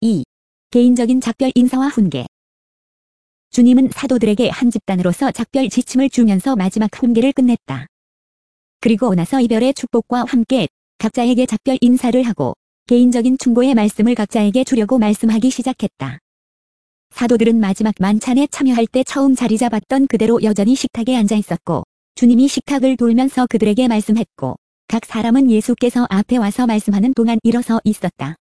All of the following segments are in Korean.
2. 개인적인 작별 인사와 훈계. 주님은 사도들에게 한 집단으로서 작별 지침을 주면서 마지막 훈계를 끝냈다. 그리고 나서 이별의 축복과 함께 각자에게 작별 인사를 하고 개인적인 충고의 말씀을 각자에게 주려고 말씀하기 시작했다. 사도들은 마지막 만찬에 참여할 때 처음 자리 잡았던 그대로 여전히 식탁에 앉아 있었고 주님이 식탁을 돌면서 그들에게 말씀했고 각 사람은 예수께서 앞에 와서 말씀하는 동안 일어서 있었다.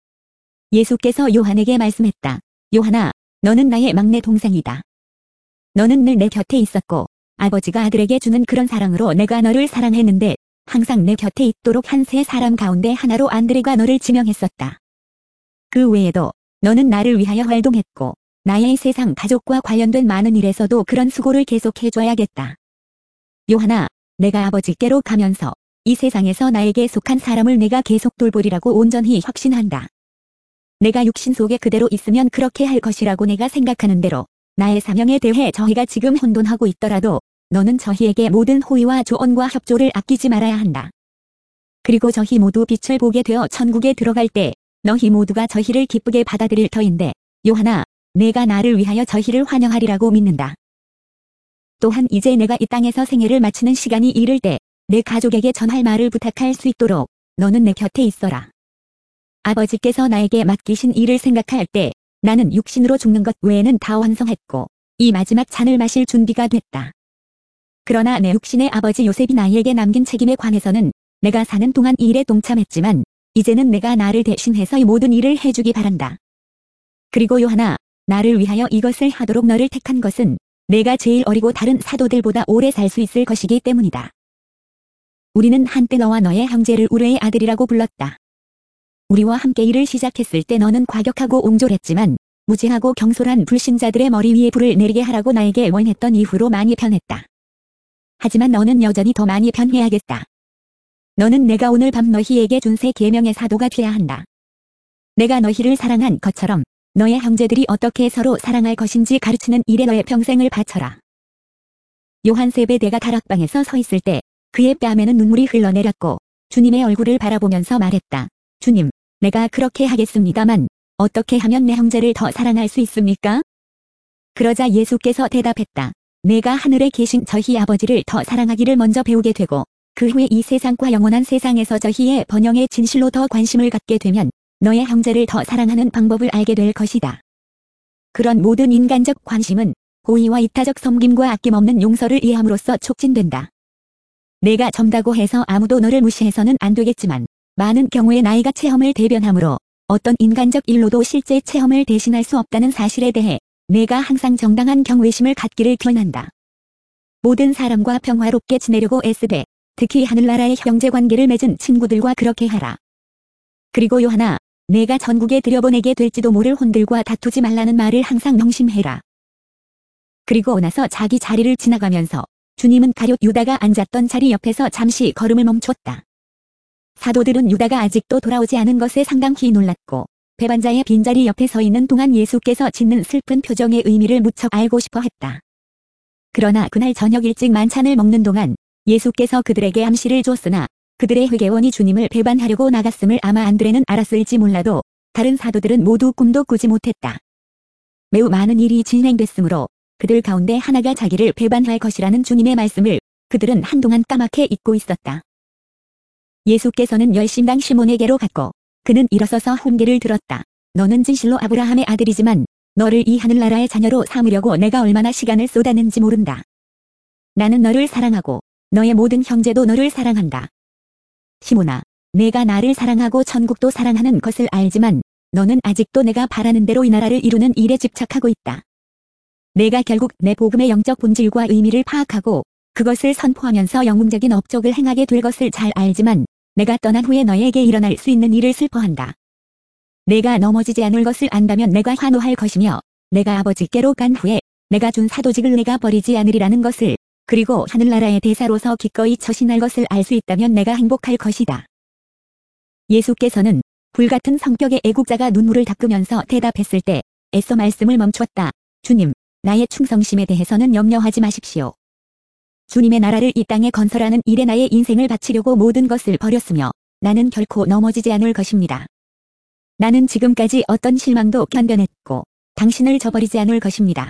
예수께서 요한에게 말씀했다. 요한아, 너는 나의 막내 동생이다. 너는 늘 내 곁에 있었고 아버지가 아들에게 주는 그런 사랑으로 내가 너를 사랑했는데 항상 내 곁에 있도록 한 세 사람 가운데 하나로 안드레가 너를 지명했었다. 그 외에도 너는 나를 위하여 활동했고 나의 세상 가족과 관련된 많은 일에서도 그런 수고를 계속해줘야겠다. 요한아, 내가 아버지께로 가면서 이 세상에서 나에게 속한 사람을 내가 계속 돌보리라고 온전히 확신한다. 내가 육신 속에 그대로 있으면 그렇게 할 것이라고 내가 생각하는 대로 나의 사명에 대해 저희가 지금 혼돈하고 있더라도 너는 저희에게 모든 호의와 조언과 협조를 아끼지 말아야 한다. 그리고 저희 모두 빛을 보게 되어 천국에 들어갈 때 너희 모두가 저희를 기쁘게 받아들일 터인데 요한아, 내가 나를 위하여 저희를 환영하리라고 믿는다. 또한 이제 내가 이 땅에서 생애를 마치는 시간이 이를 때 내 가족에게 전할 말을 부탁할 수 있도록 너는 내 곁에 있어라. 아버지께서 나에게 맡기신 일을 생각할 때 나는 육신으로 죽는 것 외에는 다 완성했고 이 마지막 잔을 마실 준비가 됐다. 그러나 내 육신의 아버지 요셉이 나에게 남긴 책임에 관해서는 내가 사는 동안 이 일에 동참했지만 이제는 내가 나를 대신해서 이 모든 일을 해주기 바란다. 그리고 요한아, 나를 위하여 이것을 하도록 너를 택한 것은 내가 제일 어리고 다른 사도들보다 오래 살 수 있을 것이기 때문이다. 우리는 한때 너와 너의 형제를 우레의 아들이라고 불렀다. 우리와 함께 일을 시작했을 때 너는 과격하고 옹졸했지만 무지하고 경솔한 불신자들의 머리 위에 불을 내리게 하라고 나에게 원했던 이후로 많이 변했다. 하지만 너는 여전히 더 많이 변해야겠다. 너는 내가 오늘 밤 너희에게 준 세 계명의 사도가 되어야 한다. 내가 너희를 사랑한 것처럼 너의 형제들이 어떻게 서로 사랑할 것인지 가르치는 일에 너의 평생을 바쳐라. 요한 세베대가 다락방에서 서 있을 때 그의 뺨에는 눈물이 흘러내렸고 주님의 얼굴을 바라보면서 말했다. 주님, 내가 그렇게 하겠습니다만 어떻게 하면 내 형제를 더 사랑할 수 있습니까? 그러자 예수께서 대답했다. 내가 하늘에 계신 저희 아버지를 더 사랑하기를 먼저 배우게 되고 그 후에 이 세상과 영원한 세상에서 저희의 번영의 진실로 더 관심을 갖게 되면 너의 형제를 더 사랑하는 방법을 알게 될 것이다. 그런 모든 인간적 관심은 호의와 이타적 섬김과 아낌없는 용서를 이해함으로써 촉진된다. 내가 젊다고 해서 아무도 너를 무시해서는 안 되겠지만 많은 경우에 나이가 체험을 대변하므로 어떤 인간적 일로도 실제 체험을 대신할 수 없다는 사실에 대해 내가 항상 정당한 경외심을 갖기를 권한다. 모든 사람과 평화롭게 지내려고 애쓰되 특히 하늘나라의 형제관계를 맺은 친구들과 그렇게 하라. 그리고 요한아, 내가 전국에 들여보내게 될지도 모를 혼들과 다투지 말라는 말을 항상 명심해라. 그리고 나서 자기 자리를 지나가면서 주님은 가룟 유다가 앉았던 자리 옆에서 잠시 걸음을 멈췄다. 사도들은 유다가 아직도 돌아오지 않은 것에 상당히 놀랐고 배반자의 빈자리 옆에 서 있는 동안 예수께서 짓는 슬픈 표정의 의미를 무척 알고 싶어 했다. 그러나 그날 저녁 일찍 만찬을 먹는 동안 예수께서 그들에게 암시를 줬으나 그들의 회개원이 주님을 배반하려고 나갔음을 아마 안드레는 알았을지 몰라도 다른 사도들은 모두 꿈도 꾸지 못했다. 매우 많은 일이 진행됐으므로 그들 가운데 하나가 자기를 배반할 것이라는 주님의 말씀을 그들은 한동안 까맣게 잊고 있었다. 예수께서는 열심당 시몬에게로 갔고 그는 일어서서 훈계를 들었다. 너는 진실로 아브라함의 아들이지만 너를 이 하늘나라의 자녀로 삼으려고 내가 얼마나 시간을 쏟았는지 모른다. 나는 너를 사랑하고 너의 모든 형제도 너를 사랑한다. 시몬아, 내가 나를 사랑하고 천국도 사랑하는 것을 알지만 너는 아직도 내가 바라는 대로 이 나라를 이루는 일에 집착하고 있다. 내가 결국 내 복음의 영적 본질과 의미를 파악하고 그것을 선포하면서 영웅적인 업적을 행하게 될 것을 잘 알지만 내가 떠난 후에 너에게 일어날 수 있는 일을 슬퍼한다. 내가 넘어지지 않을 것을 안다면 내가 환호할 것이며 내가 아버지께로 간 후에 내가 준 사도직을 내가 버리지 않으리라는 것을 그리고 하늘나라의 대사로서 기꺼이 처신할 것을 알 수 있다면 내가 행복할 것이다. 예수께서는 불같은 성격의 애국자가 눈물을 닦으면서 대답했을 때 애써 말씀을 멈췄다. 주님, 나의 충성심에 대해서는 염려하지 마십시오. 주님의 나라를 이 땅에 건설하는 일에 나의 인생을 바치려고 모든 것을 버렸으며 나는 결코 넘어지지 않을 것입니다. 나는 지금까지 어떤 실망도 견뎌냈고 당신을 저버리지 않을 것입니다.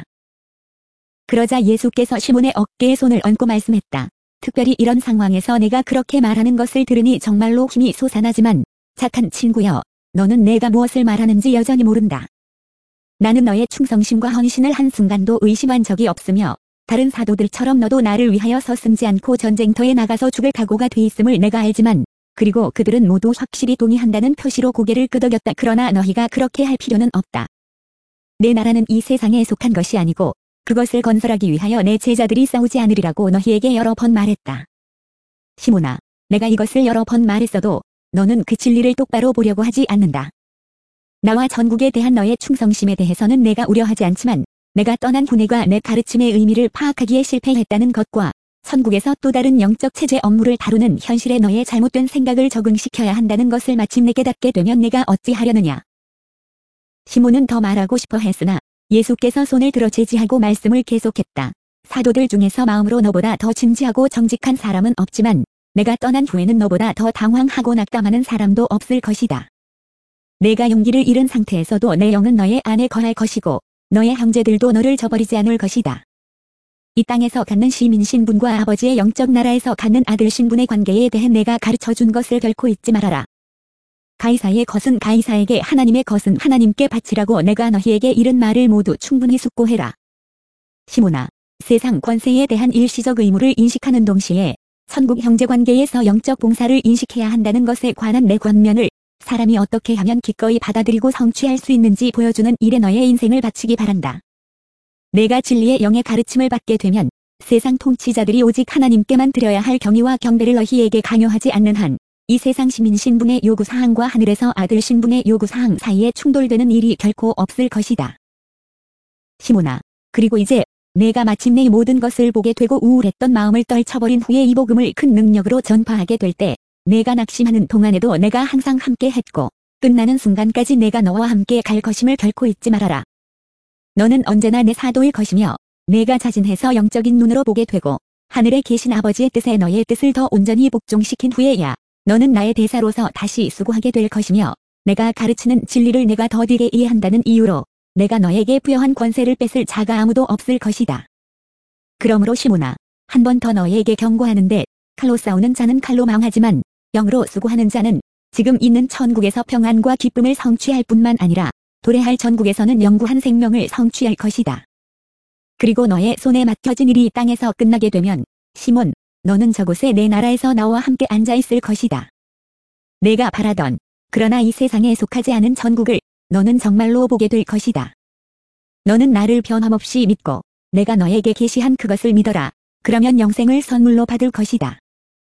그러자 예수께서 시몬의 어깨에 손을 얹고 말씀했다. 특별히 이런 상황에서 내가 그렇게 말하는 것을 들으니 정말로 힘이 솟아나지만 착한 친구여, 너는 내가 무엇을 말하는지 여전히 모른다. 나는 너의 충성심과 헌신을 한순간도 의심한 적이 없으며 다른 사도들처럼 너도 나를 위하여 서슴지 않고 전쟁터에 나가서 죽을 각오가 돼 있음을 내가 알지만 그리고 그들은 모두 확실히 동의한다는 표시로 고개를 끄덕였다. 그러나 너희가 그렇게 할 필요는 없다. 내 나라는 이 세상에 속한 것이 아니고 그것을 건설하기 위하여 내 제자들이 싸우지 않으리라고 너희에게 여러 번 말했다. 시몬아, 내가 이것을 여러 번 말했어도 너는 그 진리를 똑바로 보려고 하지 않는다. 나와 전국에 대한 너의 충성심에 대해서는 내가 우려하지 않지만 내가 떠난 후내가 내 가르침의 의미를 파악하기에 실패했다는 것과 천국에서 또 다른 영적 체제 업무를 다루는 현실에 너의 잘못된 생각을 적응시켜야 한다는 것을 마침내 깨닫게 되면 내가 어찌하려느냐. 시몬은 더 말하고 싶어 했으나 예수께서 손을 들어 제지하고 말씀을 계속했다. 사도들 중에서 마음으로 너보다 더 진지하고 정직한 사람은 없지만 내가 떠난 후에는 너보다 더 당황하고 낙담하는 사람도 없을 것이다. 내가 용기를 잃은 상태에서도 내 영은 너의 안에 거할 것이고 너의 형제들도 너를 저버리지 않을 것이다. 이 땅에서 갖는 시민 신분과 아버지의 영적 나라에서 갖는 아들 신분의 관계에 대해 내가 가르쳐준 것을 결코 잊지 말아라. 가이사의 것은 가이사에게, 하나님의 것은 하나님께 바치라고 내가 너희에게 이른 말을 모두 충분히 숙고해라. 시몬아, 세상 권세에 대한 일시적 의무를 인식하는 동시에 천국 형제관계에서 영적 봉사를 인식해야 한다는 것에 관한 내 권면을 사람이 어떻게 하면 기꺼이 받아들이고 성취할 수 있는지 보여주는 일에 너의 인생을 바치기 바란다. 내가 진리의 영의 가르침을 받게 되면 세상 통치자들이 오직 하나님께만 드려야 할 경의와 경배를 너희에게 강요하지 않는 한 이 세상 시민 신분의 요구사항과 하늘에서 아들 신분의 요구사항 사이에 충돌되는 일이 결코 없을 것이다. 시몬아, 그리고 이제 내가 마침내 이 모든 것을 보게 되고 우울했던 마음을 떨쳐버린 후에 이 복음을 큰 능력으로 전파하게 될 때 내가 낙심하는 동안에도 내가 항상 함께 했고 끝나는 순간까지 내가 너와 함께 갈 것임을 결코 잊지 말아라. 너는 언제나 내 사도일 것이며 내가 자진해서 영적인 눈으로 보게 되고 하늘에 계신 아버지의 뜻에 너의 뜻을 더 온전히 복종시킨 후에야 너는 나의 대사로서 다시 수고하게 될 것이며 내가 가르치는 진리를 내가 더디게 이해한다는 이유로 내가 너에게 부여한 권세를 뺏을 자가 아무도 없을 것이다. 그러므로 시몬아, 한 번 더 너에게 경고하는데 칼로 싸우는 자는 칼로 망하지만 영으로 수고하는 자는 지금 있는 천국에서 평안과 기쁨을 성취할 뿐만 아니라 도래할 천국에서는 영구한 생명을 성취할 것이다. 그리고 너의 손에 맡겨진 일이 이 땅에서 끝나게 되면 시몬, 너는 저곳에 내 나라에서 나와 함께 앉아있을 것이다. 내가 바라던 그러나 이 세상에 속하지 않은 천국을 너는 정말로 보게 될 것이다. 너는 나를 변함없이 믿고 내가 너에게 계시한 그것을 믿어라. 그러면 영생을 선물로 받을 것이다.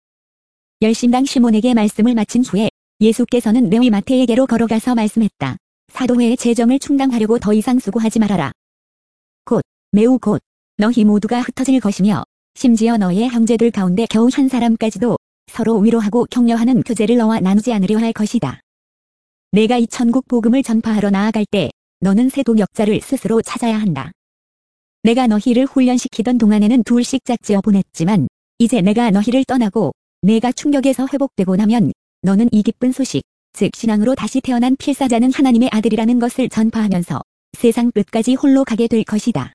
열심당 시몬에게 말씀을 마친 후에 예수께서는 레위 마태에게로 걸어가서 말씀했다. 사도회의 재정을 충당하려고 더 이상 수고하지 말아라. 곧, 매우 곧, 너희 모두가 흩어질 것이며 심지어 너의 형제들 가운데 겨우 한 사람까지도 서로 위로하고 격려하는 교제를 너와 나누지 않으려 할 것이다. 내가 이 천국 복음을 전파하러 나아갈 때 너는 새 동역자를 스스로 찾아야 한다. 내가 너희를 훈련시키던 동안에는 둘씩 짝지어 보냈지만 이제 내가 너희를 떠나고 내가 충격에서 회복되고 나면 너는 이 기쁜 소식, 즉 신앙으로 다시 태어난 필사자는 하나님의 아들이라는 것을 전파하면서 세상 끝까지 홀로 가게 될 것이다.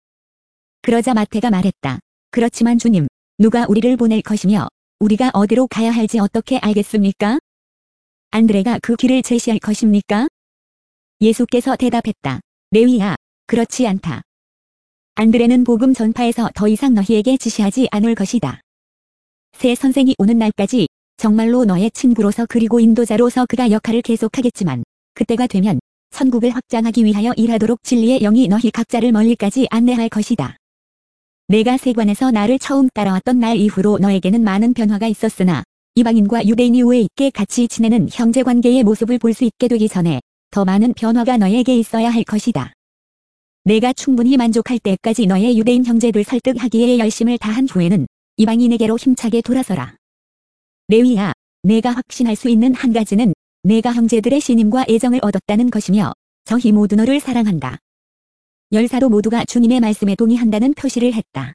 그러자 마태가 말했다. 그렇지만 주님, 누가 우리를 보낼 것이며 우리가 어디로 가야 할지 어떻게 알겠습니까? 안드레가 그 길을 제시할 것입니까? 예수께서 대답했다. 레위야, 그렇지 않다. 안드레는 복음 전파에서 더 이상 너희에게 지시하지 않을 것이다. 새 선생이 오는 날까지 정말로 너의 친구로서 그리고 인도자로서 그가 역할을 계속하겠지만 그때가 되면 천국을 확장하기 위하여 일하도록 진리의 영이 너희 각자를 멀리까지 안내할 것이다. 내가 세관에서 나를 처음 따라왔던 날 이후로 너에게는 많은 변화가 있었으나 이방인과 유대인이 우애 있게 같이 지내는 형제관계의 모습을 볼 수 있게 되기 전에 더 많은 변화가 너에게 있어야 할 것이다. 내가 충분히 만족할 때까지 너의 유대인 형제들 설득하기에 열심을 다한 후에는 이방인에게로 힘차게 돌아서라. 레위야, 내가 확신할 수 있는 한 가지는 내가 형제들의 신임과 애정을 얻었다는 것이며 저희 모두 너를 사랑한다. 열사도 모두가 주님의 말씀에 동의한다는 표시를 했다.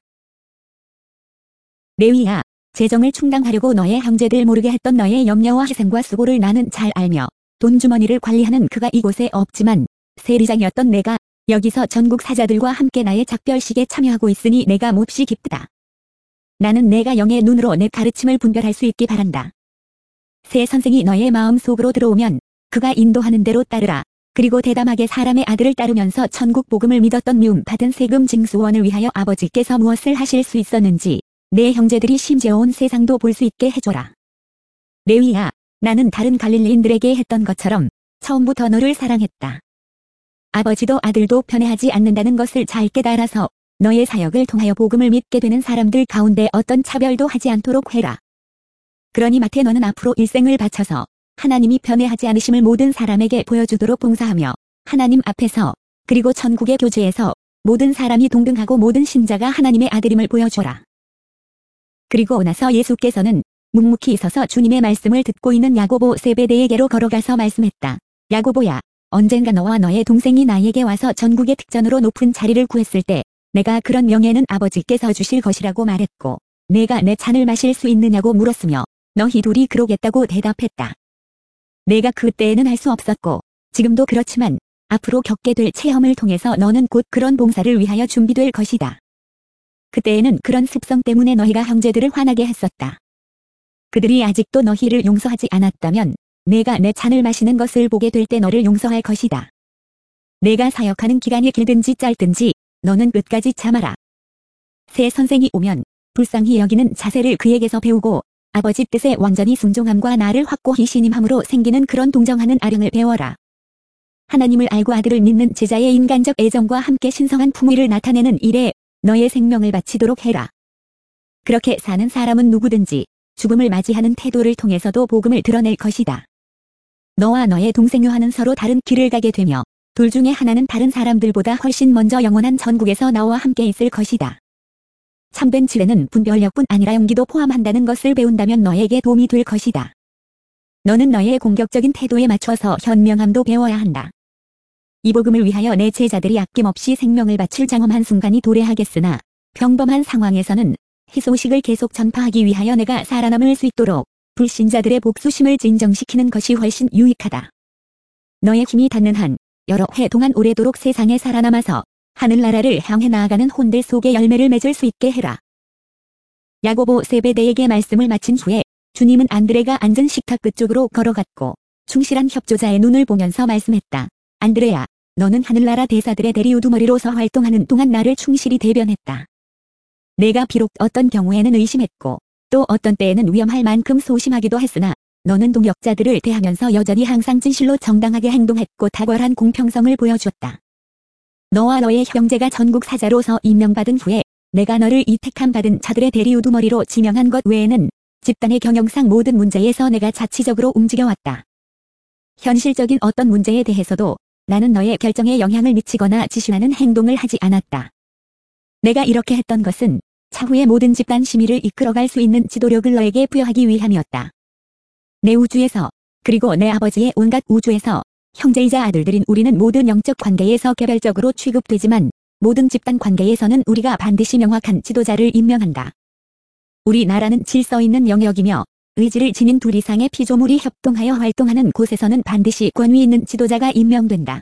레위야, 재정을 충당하려고 너의 형제들 모르게 했던 너의 염려와 희생과 수고를 나는 잘 알며 돈주머니를 관리하는 그가 이곳에 없지만 세리장이었던 내가 여기서 전국 사자들과 함께 나의 작별식에 참여하고 있으니 내가 몹시 기쁘다. 나는 내가 영의 눈으로 내 가르침을 분별할 수 있기 바란다. 새 선생이 너의 마음 속으로 들어오면 그가 인도하는 대로 따르라. 그리고 대담하게 사람의 아들을 따르면서 천국 복음을 믿었던 미움 받은 세금 징수원을 위하여 아버지께서 무엇을 하실 수 있었는지 내 형제들이 심지어 온 세상도 볼 수 있게 해줘라. 레위야, 나는 다른 갈릴리인들에게 했던 것처럼 처음부터 너를 사랑했다. 아버지도 아들도 편애하지 않는다는 것을 잘 깨달아서 너의 사역을 통하여 복음을 믿게 되는 사람들 가운데 어떤 차별도 하지 않도록 해라. 그러니 마태 너는 앞으로 일생을 바쳐서 하나님이 편애하지 않으심을 모든 사람에게 보여주도록 봉사하며 하나님 앞에서 그리고 천국의 교제에서 모든 사람이 동등하고 모든 신자가 하나님의 아들임을 보여줘라. 그리고 나서 예수께서는 묵묵히 서서 주님의 말씀을 듣고 있는 야고보 세베대에게로 걸어가서 말씀했다. 야고보야, 언젠가 너와 너의 동생이 나에게 와서 전국의 특전으로 높은 자리를 구했을 때 내가 그런 명예는 아버지께서 주실 것이라고 말했고 내가 내 잔을 마실 수 있느냐고 물었으며 너희 둘이 그러겠다고 대답했다. 내가 그때에는 할 수 없었고 지금도 그렇지만 앞으로 겪게 될 체험을 통해서 너는 곧 그런 봉사를 위하여 준비될 것이다. 그때에는 그런 습성 때문에 너희가 형제들을 화나게 했었다. 그들이 아직도 너희를 용서하지 않았다면 내가 내 잔을 마시는 것을 보게 될 때 너를 용서할 것이다. 내가 사역하는 기간이 길든지 짧든지 너는 끝까지 참아라. 새 선생이 오면 불쌍히 여기는 자세를 그에게서 배우고 아버지 뜻에 완전히 순종함과 나를 확고히 신임함으로 생기는 그런 동정하는 아령을 배워라. 하나님을 알고 아들을 믿는 제자의 인간적 애정과 함께 신성한 품위를 나타내는 일에 너의 생명을 바치도록 해라. 그렇게 사는 사람은 누구든지 죽음을 맞이하는 태도를 통해서도 복음을 드러낼 것이다. 너와 너의 동생 요한은 서로 다른 길을 가게 되며 둘 중에 하나는 다른 사람들보다 훨씬 먼저 영원한 천국에서 나와 함께 있을 것이다. 참된 지혜는 분별력뿐 아니라 용기도 포함한다는 것을 배운다면 너에게 도움이 될 것이다. 너는 너의 공격적인 태도에 맞춰서 현명함도 배워야 한다. 이 복음을 위하여 내 제자들이 아낌없이 생명을 바칠 장엄한 순간이 도래하겠으나 평범한 상황에서는 희소식을 계속 전파하기 위하여 내가 살아남을 수 있도록 불신자들의 복수심을 진정시키는 것이 훨씬 유익하다. 너의 힘이 닿는 한 여러 해 동안 오래도록 세상에 살아남아서 하늘나라를 향해 나아가는 혼들 속에 열매를 맺을 수 있게 해라. 야고보 세베대에게 말씀을 마친 후에 주님은 안드레가 앉은 식탁 끝쪽으로 걸어갔고 충실한 협조자의 눈을 보면서 말씀했다. 안드레야, 너는 하늘나라 대사들의 대리우두머리로서 활동하는 동안 나를 충실히 대변했다. 내가 비록 어떤 경우에는 의심했고 또 어떤 때에는 위험할 만큼 소심하기도 했으나 너는 동역자들을 대하면서 여전히 항상 진실로 정당하게 행동했고 탁월한 공평성을 보여주었다. 너와 너의 형제가 전국 사자로서 임명받은 후에 내가 너를 이 택함 받은 자들의 대리우두머리로 지명한 것 외에는 집단의 경영상 모든 문제에서 내가 자치적으로 움직여왔다. 현실적인 어떤 문제에 대해서도 나는 너의 결정에 영향을 미치거나 지시하는 행동을 하지 않았다. 내가 이렇게 했던 것은 차후의 모든 집단 심의를 이끌어갈 수 있는 지도력을 너에게 부여하기 위함이었다. 내 우주에서 그리고 내 아버지의 온갖 우주에서 형제이자 아들들인 우리는 모든 영적 관계에서 개별적으로 취급되지만 모든 집단 관계에서는 우리가 반드시 명확한 지도자를 임명한다. 우리나라는 질서 있는 영역이며 의지를 지닌 둘 이상의 피조물이 협동하여 활동하는 곳에서는 반드시 권위 있는 지도자가 임명된다.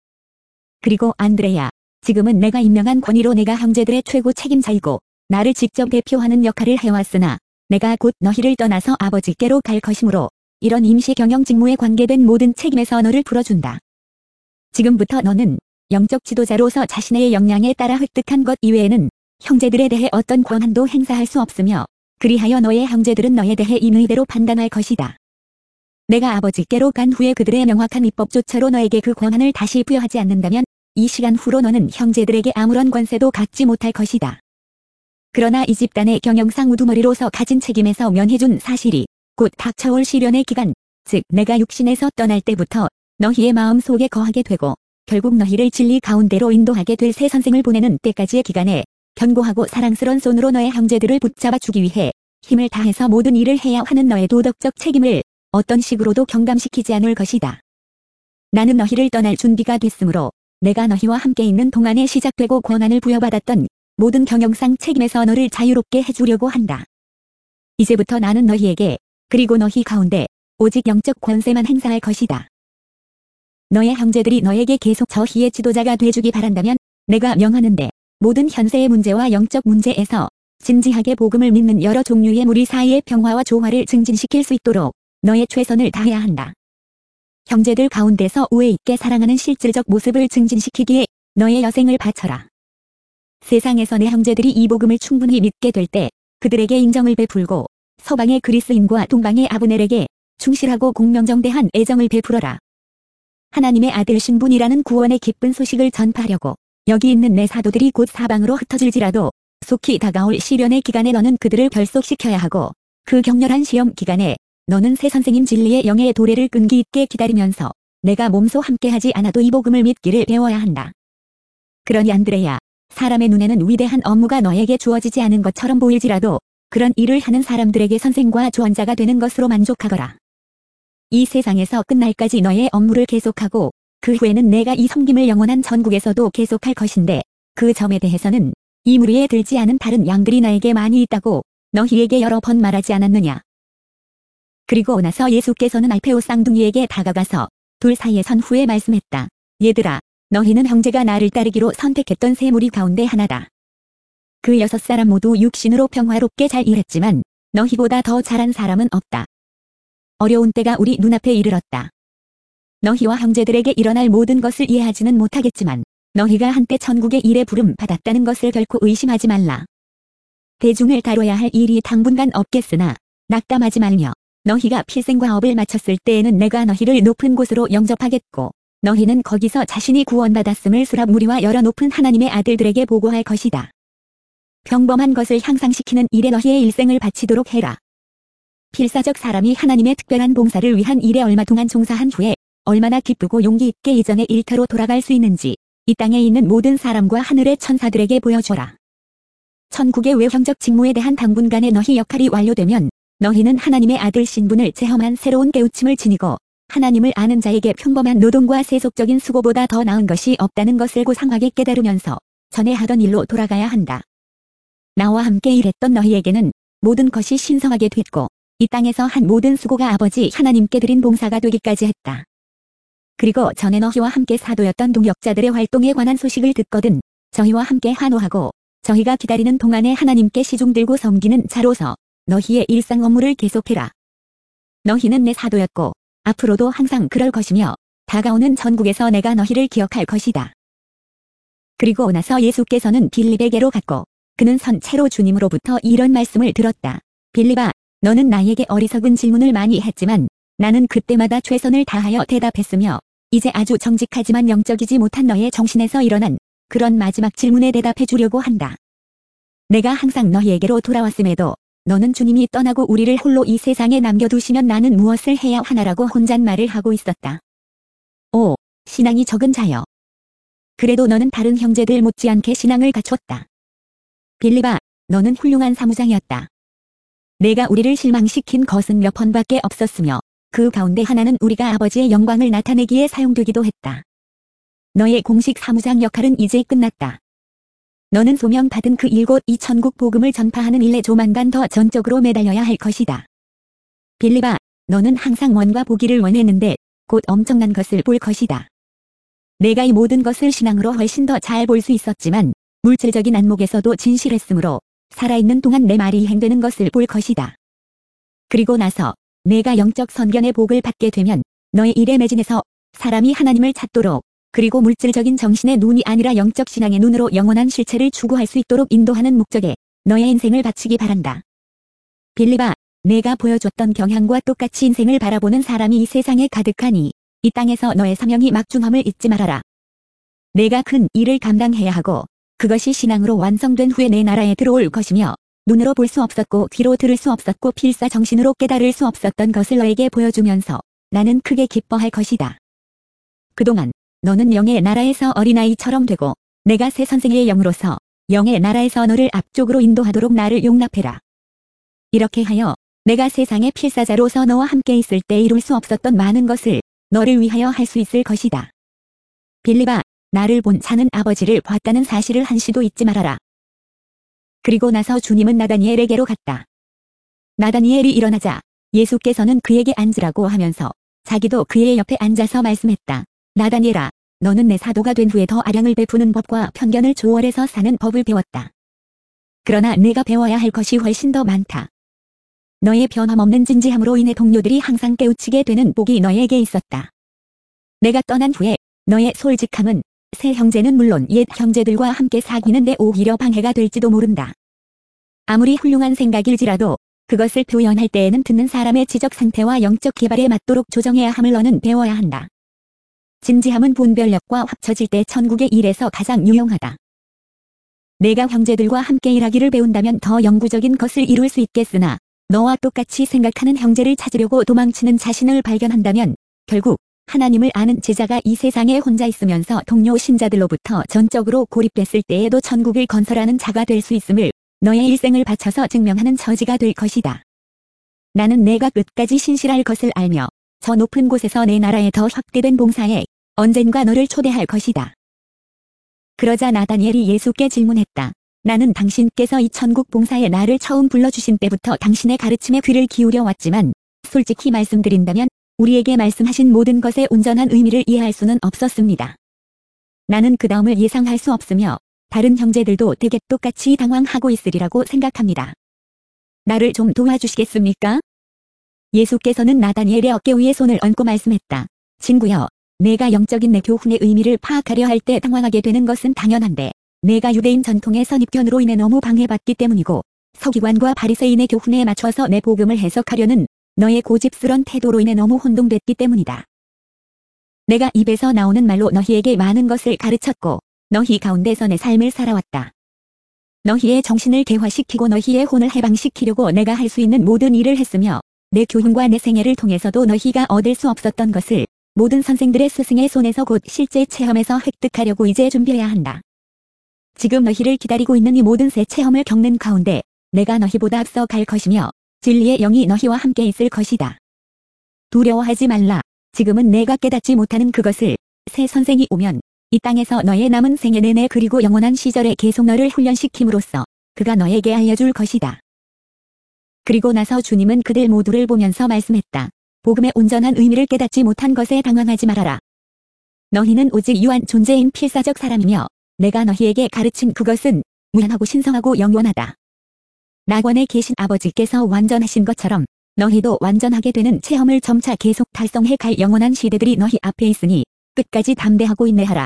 그리고 안드레야, 지금은 내가 임명한 권위로 내가 형제들의 최고 책임자이고 나를 직접 대표하는 역할을 해왔으나 내가 곧 너희를 떠나서 아버지께로 갈 것이므로 이런 임시 경영 직무에 관계된 모든 책임에서 너를 풀어준다. 지금부터 너는 영적 지도자로서 자신의 역량에 따라 획득한 것 이외에는 형제들에 대해 어떤 권한도 행사할 수 없으며 그리하여 너의 형제들은 너에 대해 인의대로 판단할 것이다. 내가 아버지께로 간 후에 그들의 명확한 입법조차로 너에게 그 권한을 다시 부여하지 않는다면 이 시간 후로 너는 형제들에게 아무런 권세도 갖지 못할 것이다. 그러나 이 집단의 경영상 우두머리로서 가진 책임에서 면해준 사실이 곧 닥쳐올 시련의 기간, 즉 내가 육신에서 떠날 때부터 너희의 마음 속에 거하게 되고 결국 너희를 진리 가운데로 인도하게 될 새 선생을 보내는 때까지의 기간에 견고하고 사랑스런 손으로 너의 형제들을 붙잡아 주기 위해 힘을 다해서 모든 일을 해야 하는 너의 도덕적 책임을 어떤 식으로도 경감시키지 않을 것이다. 나는 너희를 떠날 준비가 됐으므로 내가 너희와 함께 있는 동안에 시작되고 권한을 부여받았던 모든 경영상 책임에서 너를 자유롭게 해주려고 한다. 이제부터 나는 너희에게 그리고 너희 가운데 오직 영적 권세만 행사할 것이다. 너의 형제들이 너에게 계속 저희의 지도자가 돼주기 바란다면 내가 명하는데 모든 현세의 문제와 영적 문제에서 진지하게 복음을 믿는 여러 종류의 무리 사이의 평화와 조화를 증진시킬 수 있도록 너의 최선을 다해야 한다. 형제들 가운데서 우애 있게 사랑하는 실질적 모습을 증진시키기에 너의 여생을 바쳐라. 세상에서 내 형제들이 이 복음을 충분히 믿게 될 때 그들에게 인정을 베풀고 서방의 그리스인과 동방의 아브넬에게 충실하고 공명정대한 애정을 베풀어라. 하나님의 아들 신분이라는 구원의 기쁜 소식을 전파하려고 여기 있는 내 사도들이 곧 사방으로 흩어질지라도 속히 다가올 시련의 기간에 너는 그들을 결속시켜야 하고 그 격렬한 시험 기간에 너는 새 선생님 진리의 영의 도래를 끈기 있게 기다리면서 내가 몸소 함께하지 않아도 이 복음을 믿기를 배워야 한다. 그러니 안드레야, 사람의 눈에는 위대한 업무가 너에게 주어지지 않은 것처럼 보일지라도 그런 일을 하는 사람들에게 선생과 조언자가 되는 것으로 만족하거라. 이 세상에서 끝날까지 너의 업무를 계속하고 그 후에는 내가 이 섬김을 영원한 전국에서도 계속할 것인데 그 점에 대해서는 이 무리에 들지 않은 다른 양들이 나에게 많이 있다고 너희에게 여러 번 말하지 않았느냐. 그리고 나서 예수께서는 알페오 쌍둥이에게 다가가서 둘 사이에 선 후에 말씀했다. 얘들아, 너희는 형제가 나를 따르기로 선택했던 세 무리 가운데 하나다. 그 6사람 모두 육신으로 평화롭게 잘 일했지만 너희보다 더 잘한 사람은 없다. 어려운 때가 우리 눈앞에 이르렀다. 너희와 형제들에게 일어날 모든 것을 이해하지는 못하겠지만 너희가 한때 천국의 일에 부름 받았다는 것을 결코 의심하지 말라. 대중을 다뤄야 할 일이 당분간 없겠으나 낙담하지 말며 너희가 필생과 업을 마쳤을 때에는 내가 너희를 높은 곳으로 영접하겠고 너희는 거기서 자신이 구원받았음을 수랍 무리와 여러 높은 하나님의 아들들에게 보고할 것이다. 평범한 것을 향상시키는 일에 너희의 일생을 바치도록 해라. 필사적 사람이 하나님의 특별한 봉사를 위한 일에 얼마 동안 종사한 후에 얼마나 기쁘고 용기 있게 이전의 일터로 돌아갈 수 있는지 이 땅에 있는 모든 사람과 하늘의 천사들에게 보여줘라. 천국의 외형적 직무에 대한 당분간의 너희 역할이 완료되면 너희는 하나님의 아들 신분을 체험한 새로운 깨우침을 지니고 하나님을 아는 자에게 평범한 노동과 세속적인 수고보다 더 나은 것이 없다는 것을 고상하게 깨달으면서 전에 하던 일로 돌아가야 한다. 나와 함께 일했던 너희에게는 모든 것이 신성하게 됐고 이 땅에서 한 모든 수고가 아버지 하나님께 드린 봉사가 되기까지 했다. 그리고 전에 너희와 함께 사도였던 동역자들의 활동에 관한 소식을 듣거든 저희와 함께 환호하고 저희가 기다리는 동안에 하나님께 시중 들고 섬기는 자로서 너희의 일상 업무를 계속해라. 너희는 내 사도였고 앞으로도 항상 그럴 것이며 다가오는 전국에서 내가 너희를 기억할 것이다. 그리고 나서 예수께서는 빌립에게로 갔고 그는 선 채로 주님으로부터 이런 말씀을 들었다. 빌립아, 너는 나에게 어리석은 질문을 많이 했지만 나는 그때마다 최선을 다하여 대답했으며 이제 아주 정직하지만 영적이지 못한 너의 정신에서 일어난 그런 마지막 질문에 대답해 주려고 한다. 내가 항상 너희에게로 돌아왔음에도 너는 주님이 떠나고 우리를 홀로 이 세상에 남겨두시면 나는 무엇을 해야 하나라고 혼잣말을 하고 있었다. 오, 신앙이 적은 자여. 그래도 너는 다른 형제들 못지않게 신앙을 갖췄다. 빌립아, 너는 훌륭한 사무장이었다. 내가 우리를 실망시킨 것은 몇 번밖에 없었으며 그 가운데 하나는 우리가 아버지의 영광을 나타내기에 사용되기도 했다. 너의 공식 사무장 역할은 이제 끝났다. 너는 소명받은 그 일곱 이 천국 복음을 전파하는 일에 조만간 더 전적으로 매달려야 할 것이다. 빌립아, 너는 항상 원과 보기를 원했는데 곧 엄청난 것을 볼 것이다. 내가 이 모든 것을 신앙으로 훨씬 더 잘 볼 수 있었지만 물질적인 안목에서도 진실했으므로 살아있는 동안 내 말이 이행되는 것을 볼 것이다. 그리고 나서 내가 영적 선견의 복을 받게 되면 너의 일에 매진해서 사람이 하나님을 찾도록 그리고 물질적인 정신의 눈이 아니라 영적 신앙의 눈으로 영원한 실체를 추구할 수 있도록 인도하는 목적에 너의 인생을 바치기 바란다. 빌립아, 내가 보여줬던 경향과 똑같이 인생을 바라보는 사람이 이 세상에 가득하니 이 땅에서 너의 사명이 막중함을 잊지 말아라. 내가 큰 일을 감당해야 하고 그것이 신앙으로 완성된 후에 내 나라에 들어올 것이며 눈으로 볼 수 없었고 귀로 들을 수 없었고 필사 정신으로 깨달을 수 없었던 것을 너에게 보여주면서 나는 크게 기뻐할 것이다. 그동안 너는 영의 나라에서 어린아이처럼 되고 내가 새 선생의 영으로서 영의 나라에서 너를 앞쪽으로 인도하도록 나를 용납해라. 이렇게 하여 내가 세상의 필사자로서 너와 함께 있을 때 이룰 수 없었던 많은 것을 너를 위하여 할 수 있을 것이다. 빌립아, 나를 본 자는 아버지를 봤다는 사실을 한시도 잊지 말아라. 그리고 나서 주님은 나다니엘에게로 갔다. 나다니엘이 일어나자 예수께서는 그에게 앉으라고 하면서 자기도 그의 옆에 앉아서 말씀했다. 나다니엘아, 너는 내 사도가 된 후에 더 아량을 베푸는 법과 편견을 조월해서 사는 법을 배웠다. 그러나 내가 배워야 할 것이 훨씬 더 많다. 너의 변함없는 진지함으로 인해 동료들이 항상 깨우치게 되는 복이 너에게 있었다. 내가 떠난 후에 너의 솔직함은 새 형제는 물론 옛 형제들과 함께 사귀는데 오히려 방해가 될지도 모른다. 아무리 훌륭한 생각일지라도 그것을 표현할 때에는 듣는 사람의 지적 상태와 영적 개발에 맞도록 조정해야 함을 너는 배워야 한다. 진지함은 분별력과 합쳐질 때 천국의 일에서 가장 유용하다. 내가 형제들과 함께 일하기를 배운다면 더 영구적인 것을 이룰 수 있겠으나 너와 똑같이 생각하는 형제를 찾으려고 도망치는 자신을 발견한다면 결국 하나님을 아는 제자가 이 세상에 혼자 있으면서 동료 신자들로부터 전적으로 고립됐을 때에도 천국을 건설하는 자가 될 수 있음을 너의 일생을 바쳐서 증명하는 처지가 될 것이다. 나는 내가 끝까지 신실할 것을 알며 저 높은 곳에서 내 나라의 더 확대된 봉사에 언젠가 너를 초대할 것이다. 그러자 나다니엘이 예수께 질문했다. 나는 당신께서 이 천국 봉사에 나를 처음 불러주신 때부터 당신의 가르침에 귀를 기울여 왔지만 솔직히 말씀드린다면 우리에게 말씀하신 모든 것의 온전한 의미를 이해할 수는 없었습니다. 나는 그 다음을 예상할 수 없으며 다른 형제들도 대개 똑같이 당황하고 있으리라고 생각합니다. 나를 좀 도와주시겠습니까? 예수께서는 나다니엘의 어깨 위에 손을 얹고 말씀했다. 친구여, 내가 영적인 내 교훈의 의미를 파악하려 할 때 당황하게 되는 것은 당연한데 내가 유대인 전통의 선입견으로 인해 너무 방해받기 때문이고 서기관과 바리새인의 교훈에 맞춰서 내 복음을 해석하려는 너의 고집스런 태도로 인해 너무 혼동됐기 때문이다. 내가 입에서 나오는 말로 너희에게 많은 것을 가르쳤고 너희 가운데서 내 삶을 살아왔다. 너희의 정신을 개화시키고 너희의 혼을 해방시키려고 내가 할 수 있는 모든 일을 했으며 내 교훈과 내 생애를 통해서도 너희가 얻을 수 없었던 것을 모든 선생들의 스승의 손에서 곧 실제 체험에서 획득하려고 이제 준비해야 한다. 지금 너희를 기다리고 있는 이 모든 새 체험을 겪는 가운데 내가 너희보다 앞서 갈 것이며 진리의 영이 너희와 함께 있을 것이다. 두려워하지 말라. 지금은 내가 깨닫지 못하는 그것을 새 선생이 오면 이 땅에서 너의 남은 생애 내내 그리고 영원한 시절에 계속 너를 훈련시킴으로써 그가 너에게 알려줄 것이다. 그리고 나서 주님은 그들 모두를 보면서 말씀했다. 복음의 온전한 의미를 깨닫지 못한 것에 당황하지 말아라. 너희는 오직 유한 존재인 필사적 사람이며 내가 너희에게 가르친 그것은 무한하고 신성하고 영원하다. 낙원에 계신 아버지께서 완전하신 것처럼 너희도 완전하게 되는 체험을 점차 계속 달성해 갈 영원한 시대들이 너희 앞에 있으니 끝까지 담대하고 인내하라.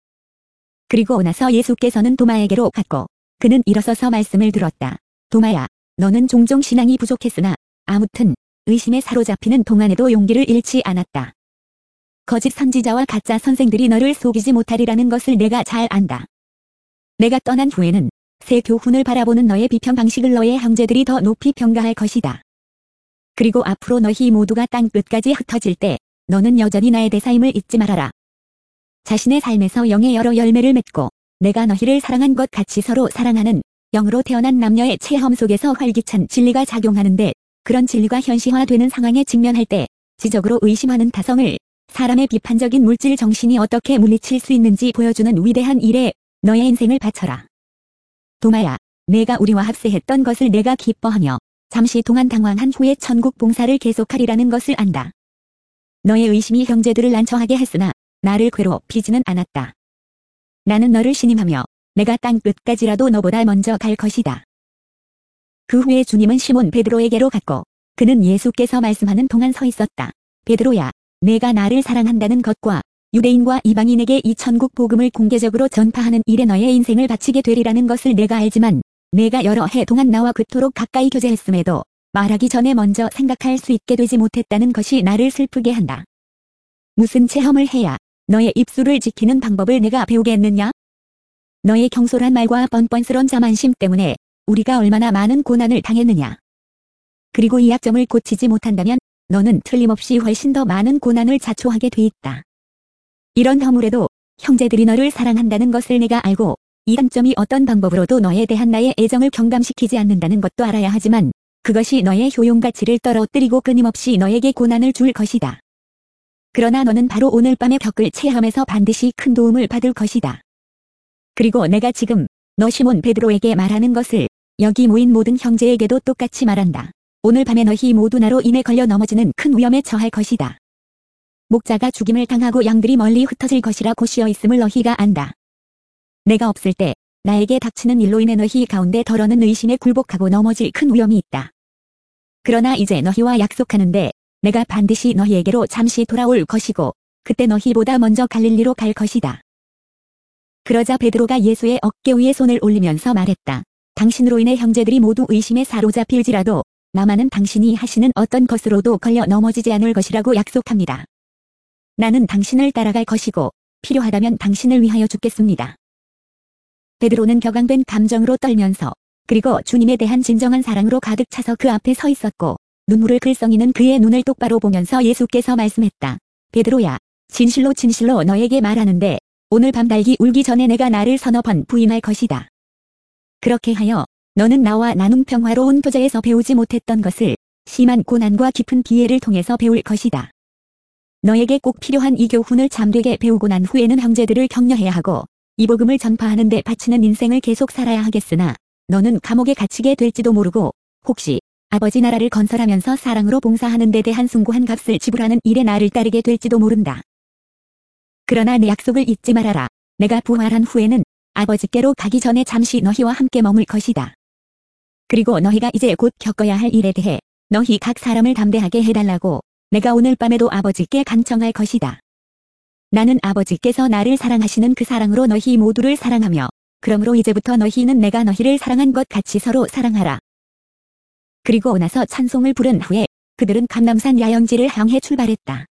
그리고 나서 예수께서는 도마에게로 갔고 그는 일어서서 말씀을 들었다. 도마야, 너는 종종 신앙이 부족했으나 아무튼 의심에 사로잡히는 동안에도 용기를 잃지 않았다. 거짓 선지자와 가짜 선생들이 너를 속이지 못하리라는 것을 내가 잘 안다. 내가 떠난 후에는 새 교훈을 바라보는 너의 비평 방식을 너의 형제들이 더 높이 평가할 것이다. 그리고 앞으로 너희 모두가 땅 끝까지 흩어질 때 너는 여전히 나의 대사임을 잊지 말아라. 자신의 삶에서 영의 여러 열매를 맺고 내가 너희를 사랑한 것 같이 서로 사랑하는 영으로 태어난 남녀의 체험 속에서 활기찬 진리가 작용하는데 그런 진리가 현시화되는 상황에 직면할 때 지적으로 의심하는 타성을 사람의 비판적인 물질 정신이 어떻게 물리칠 수 있는지 보여주는 위대한 일에 너의 인생을 바쳐라. 도마야, 내가 우리와 합세했던 것을 내가 기뻐하며 잠시 동안 당황한 후에 천국 봉사를 계속하리라는 것을 안다. 너의 의심이 형제들을 난처하게 했으나 나를 괴롭히지는 않았다. 나는 너를 신임하며 내가 땅 끝까지라도 너보다 먼저 갈 것이다. 그 후에 주님은 시몬 베드로에게로 갔고 그는 예수께서 말씀하는 동안 서 있었다. 베드로야, 내가 나를 사랑한다는 것과 유대인과 이방인에게 이 천국 복음을 공개적으로 전파하는 일에 너의 인생을 바치게 되리라는 것을 내가 알지만 내가 여러 해 동안 나와 그토록 가까이 교제했음에도 말하기 전에 먼저 생각할 수 있게 되지 못했다는 것이 나를 슬프게 한다. 무슨 체험을 해야 너의 입술을 지키는 방법을 내가 배우겠느냐? 너의 경솔한 말과 뻔뻔스런 자만심 때문에 우리가 얼마나 많은 고난을 당했느냐? 그리고 이 약점을 고치지 못한다면 너는 틀림없이 훨씬 더 많은 고난을 자초하게 돼 있다. 이런 허물에도 형제들이 너를 사랑한다는 것을 내가 알고 이 단점이 어떤 방법으로도 너에 대한 나의 애정을 경감시키지 않는다는 것도 알아야 하지만 그것이 너의 효용 가치를 떨어뜨리고 끊임없이 너에게 고난을 줄 것이다. 그러나 너는 바로 오늘 밤에 겪을 체험에서 반드시 큰 도움을 받을 것이다. 그리고 내가 지금 너 시몬 베드로에게 말하는 것을 여기 모인 모든 형제에게도 똑같이 말한다. 오늘 밤에 너희 모두 나로 인해 걸려 넘어지는 큰 위험에 처할 것이다. 목자가 죽임을 당하고 양들이 멀리 흩어질 것이라 고시어 있음을 너희가 안다. 내가 없을 때 나에게 닥치는 일로 인해 너희 가운데 더러는 의심에 굴복하고 넘어질 큰 위험이 있다. 그러나 이제 너희와 약속하는데 내가 반드시 너희에게로 잠시 돌아올 것이고 그때 너희보다 먼저 갈릴리로 갈 것이다. 그러자 베드로가 예수의 어깨 위에 손을 올리면서 말했다. 당신으로 인해 형제들이 모두 의심에 사로잡힐지라도 나만은 당신이 하시는 어떤 것으로도 걸려 넘어지지 않을 것이라고 약속합니다. 나는 당신을 따라갈 것이고 필요하다면 당신을 위하여 죽겠습니다. 베드로는 격앙된 감정으로 떨면서 그리고 주님에 대한 진정한 사랑으로 가득 차서 그 앞에 서 있었고 눈물을 글썽이는 그의 눈을 똑바로 보면서 예수께서 말씀했다. 베드로야, 진실로 진실로 너에게 말하는데 오늘 밤 달기 울기 전에 내가 나를 서너 번 부인할 것이다. 그렇게 하여 너는 나와 나눔 평화로운 교제에서 배우지 못했던 것을 심한 고난과 깊은 비애를 통해서 배울 것이다. 너에게 꼭 필요한 이 교훈을 참되게 배우고 난 후에는 형제들을 격려해야 하고 이 복음을 전파하는 데 바치는 인생을 계속 살아야 하겠으나 너는 감옥에 갇히게 될지도 모르고 혹시 아버지 나라를 건설하면서 사랑으로 봉사하는 데 대한 숭고한 값을 지불하는 일에 나를 따르게 될지도 모른다. 그러나 내 약속을 잊지 말아라. 내가 부활한 후에는 아버지께로 가기 전에 잠시 너희와 함께 머물 것이다. 그리고 너희가 이제 곧 겪어야 할 일에 대해 너희 각 사람을 담대하게 해달라고 내가 오늘 밤에도 아버지께 간청할 것이다. 나는 아버지께서 나를 사랑하시는 그 사랑으로 너희 모두를 사랑하며 그러므로 이제부터 너희는 내가 너희를 사랑한 것 같이 서로 사랑하라. 그리고 나서 찬송을 부른 후에 그들은 감람산 야영지를 향해 출발했다.